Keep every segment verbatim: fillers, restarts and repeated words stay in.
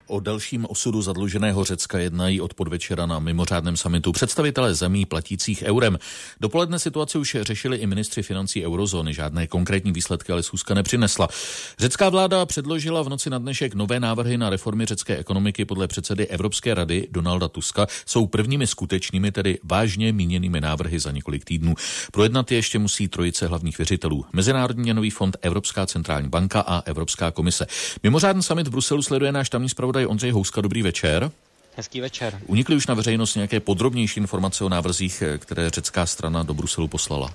O dalším osudu zadluženého Řecka jednají od podvečera na mimořádném summitu představitelé zemí platících eurem. Dopoledne situaci už řešili i ministři financí eurozóny. Žádné konkrétní výsledky ale schůzka nepřinesla. Řecká vláda předložila v noci na dnešek nové návrhy na reformy řecké ekonomiky. Podle předsedy Evropské rady Donalda Tuska jsou prvními skutečnými, tedy vážně míněnými návrhy za několik týdnů. Projednat je ještě musí trojice hlavních věřitelů: Mezinárodní měnový fond, Evropská centrální banka a Evropská komise. Mimořádný summit v Bruselu sleduje náš tamní zpravodaj Ondřej Houska. Dobrý večer. Hezký večer. Unikly už na veřejnost nějaké podrobnější informace o návrzích, které řecká strana do Bruselu poslala?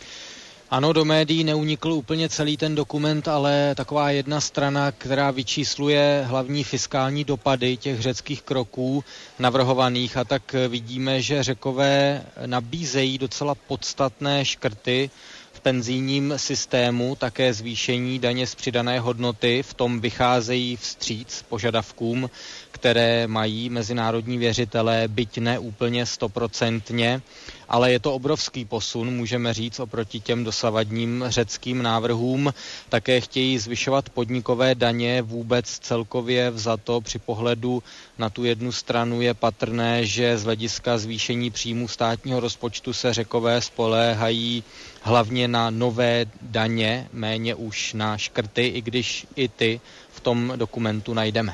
Ano, do médií neunikl úplně celý ten dokument, ale taková jedna strana, která vyčísluje hlavní fiskální dopady těch řeckých kroků navrhovaných, a tak vidíme, že Řekové nabízejí docela podstatné škrty v penzijním systému, také zvýšení daně z přidané hodnoty. V tom vycházejí vstříc požadavkům, které mají mezinárodní věřitelé, byť ne úplně stoprocentně, ale je to obrovský posun, můžeme říct, oproti těm dosavadním řeckým návrhům. Také chtějí zvyšovat podnikové daně. Vůbec celkově vzato při pohledu na tu jednu stranu je patrné, že z hlediska zvýšení příjmů státního rozpočtu se Řekové spoléhají hlavně na nové daně, méně už na škrty, i když i ty v tom dokumentu najdeme.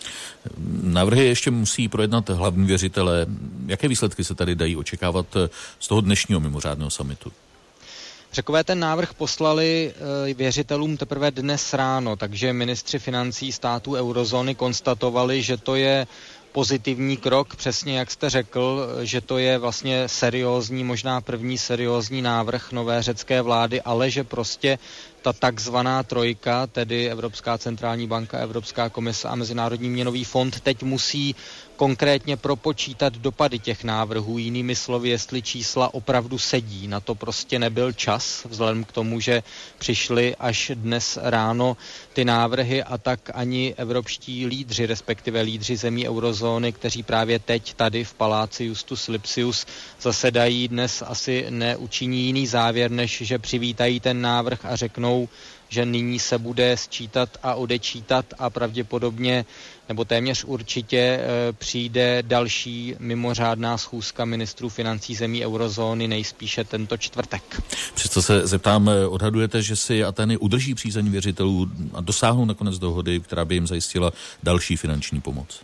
Návrhy ještě musí projednat hlavní věřitelé. Jaké výsledky se tady dají očekávat z toho dnešního mimořádného summitu? Řekové ten návrh poslali věřitelům teprve dnes ráno, takže ministři financí států eurozóny konstatovali, že to je pozitivní krok, přesně jak jste řekl, že to je vlastně seriózní, možná první seriózní návrh nové řecké vlády, ale že prostě ta takzvaná trojka, tedy Evropská centrální banka, Evropská komise a Mezinárodní měnový fond, teď musí konkrétně propočítat dopady těch návrhů. Jinými slovy, jestli čísla opravdu sedí. Na to prostě nebyl čas, vzhledem k tomu, že přišly až dnes ráno ty návrhy, a tak ani evropští lídři, respektive lídři zemí eurozóny, kteří právě teď tady v paláci Justus Lipsius zasedají, dnes asi neučiní jiný závěr, než že přivítají ten návrh a řeknou, že nyní se bude sčítat a odečítat a pravděpodobně nebo téměř určitě e, přijde další mimořádná schůzka ministrů financí zemí eurozóny, nejspíše tento čtvrtek. Přesto se zeptám, odhadujete, že si Atény udrží přízeň věřitelů a dosáhnou nakonec dohody, která by jim zajistila další finanční pomoc?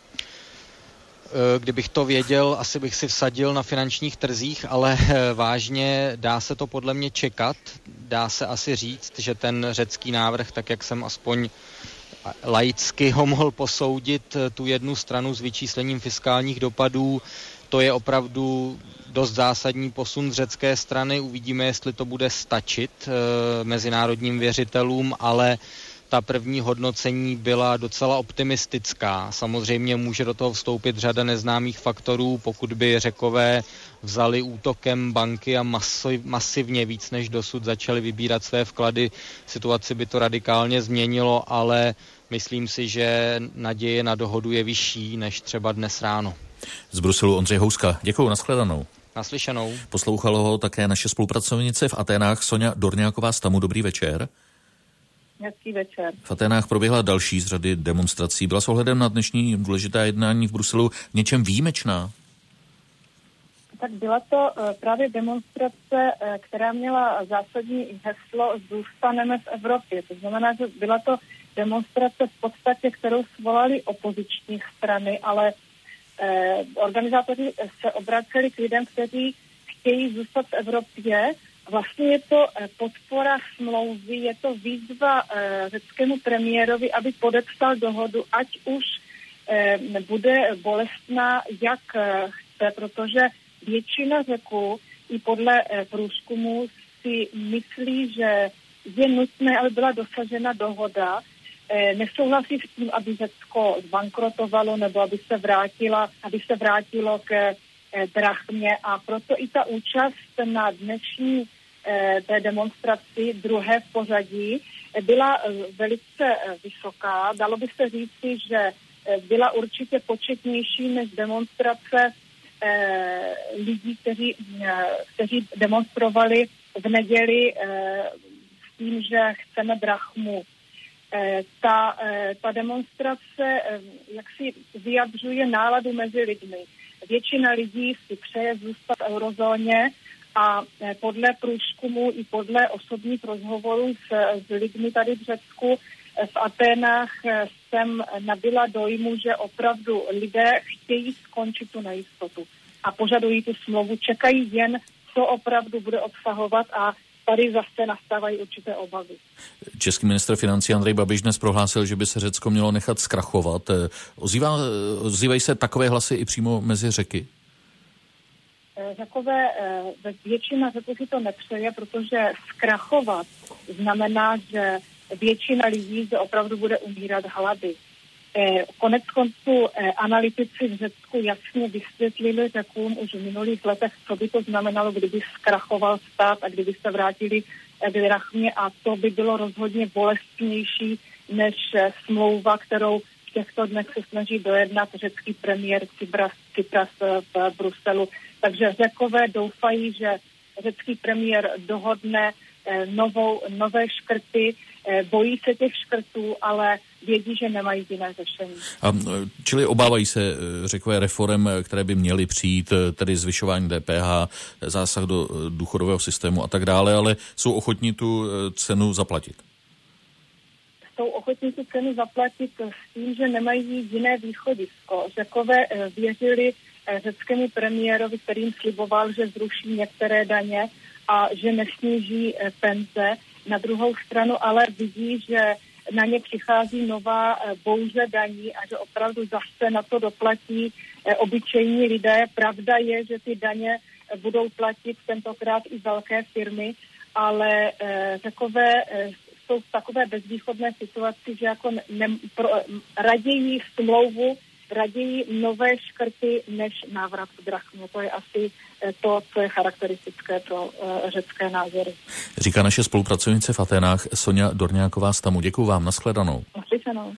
Kdybych to věděl, asi bych si vsadil na finančních trzích, ale vážně dá se to podle mě čekat. Dá se asi říct, že ten řecký návrh, tak jak jsem aspoň laicky ho mohl posoudit, tu jednu stranu s vyčíslením fiskálních dopadů, to je opravdu dost zásadní posun z řecké strany. Uvidíme, jestli to bude stačit e, mezinárodním věřitelům, ale ta první hodnocení byla docela optimistická. Samozřejmě může do toho vstoupit řada neznámých faktorů. Pokud by Řekové vzali útokem banky a masiv, masivně víc než dosud začali vybírat své vklady, situaci by to radikálně změnilo, ale myslím si, že naděje na dohodu je vyšší než třeba dnes ráno. Z Bruselu Ondřej Houska. Děkuju, nashledanou. Naslyšenou. Poslouchala ho také naše spolupracovnice v Aténách Soňa Dorňáková z Tamu. Dobrý večer. Hezký večer. V Aténách proběhla další z řady demonstrací. Byla s ohledem na dnešní důležitá jednání v Bruselu něčem výjimečná? Tak byla to právě demonstrace, která měla zásadní heslo Zůstaneme v Evropě. To znamená, že byla to demonstrace v podstatě, kterou svolali opoziční strany, ale eh, organizátoři se obraceli k lidem, kteří chtějí zůstat v Evropě. Vlastně je to podpora smlouvy, je to výzva eh, řeckému premiérovi, aby podepsal dohodu, ať už eh, bude bolestná, jak eh, chce, protože většina Řeků i podle eh, průzkumu si myslí, že je nutné, aby byla dosažena dohoda. Eh, nesouhlasí s tím, aby Řecko zbankrotovalo nebo aby se vrátila, aby se vrátilo k eh, drachmě, a proto i ta účast na dnešní eh, té demonstraci, druhé v pořadí, eh, byla eh, velice eh, vysoká. Dalo by se říci, že eh, byla určitě početnější než demonstrace eh, lidí, kteří, eh, kteří demonstrovali v neděli eh, s tím, že chceme drachmu. Ta, ta demonstrace jak si vyjadřuje náladu mezi lidmi. Většina lidí si přeje zůstat v eurozóně a podle průzkumu i podle osobních rozhovorů s, s lidmi tady v Řecku, v Aténách jsem nabyla dojmu, že opravdu lidé chtějí skončit tu nejistotu a požadují tu smlouvu, čekají jen, co opravdu bude obsahovat a tady zase nastávají určité obavy. Český ministr financí Andrej Babiš dnes prohlásil, že by se Řecko mělo nechat zkrachovat. Ozývá, ozývají se takové hlasy i přímo mezi Řeky? Řekové, většina Řeků si to nepřeje, protože zkrachovat znamená, že většina lidí zde opravdu bude umírat hlady. Konec konců analytici v Řecku jasně vysvětlili Řekům už v minulých letech, co by to znamenalo, kdyby zkrachoval stát a kdyby se vrátili k drachmě, a to by bylo rozhodně bolestnější než smlouva, kterou v těchto dnech se snaží dojednat řecký premiér Tsipras, Tsipras v Bruselu. Takže Řekové doufají, že řecký premiér dohodne novou, nové škrty, bojí se těch škrtů, ale vědí, že nemají jiné řešení. A, čili obávají se Řekové reform, které by měly přijít, tedy zvyšování D P H, zásah do důchodového systému a tak dále, ale jsou ochotní tu cenu zaplatit? Jsou ochotní tu cenu zaplatit s tím, že nemají jiné východisko. Řekové věřili řeckému premiérovi, kterým sliboval, že zruší některé daně a že nesníží penze. Na druhou stranu ale vidí, že na ně přichází nová bouře daní a že opravdu zase na to doplatí obyčejní lidé. Pravda je, že ty daně budou platit tentokrát i velké firmy, ale Řekové jsou v takové bezvýchodné situaci, že jako ne, pro, raději smlouvu, raději nové škrty, než návrat k drachmě. To je asi to, co je charakteristické pro uh, řecké názory. Říká naše spolupracovnice v Aténách Soňa Dorňáková z Tamu. Děkuju vám, nashledanou. Naslyšenou.